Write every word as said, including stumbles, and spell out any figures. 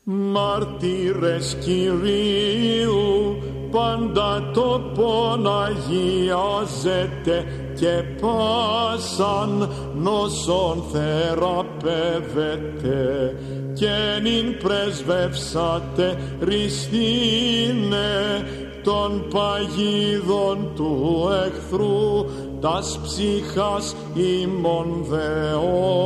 Μάρτυρες Κυρίου, πάντα το ποναγιάζετε και πάσαν νόσον θεραπεύετε και νυν πρεσβεύσατε ριστήνε των παγίδων του εχθρού τας ψυχάς ημών δεών.